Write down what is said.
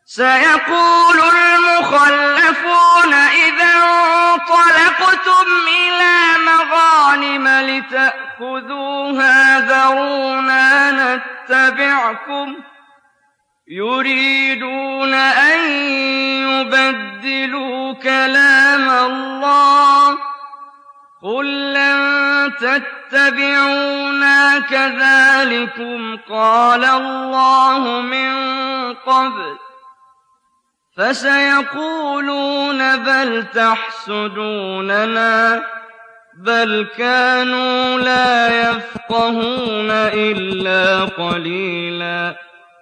سيقول المخلفون إذا انطلقتم إلى مغانم لتأخذوها ذرونا نتبعكم يريدون أن يبدلوا كلام الله قل لن تتبعونا كذلكم قال الله من قبل فسيقولون بل تحسدوننا بل كانوا لا يفقهون إلا قليلا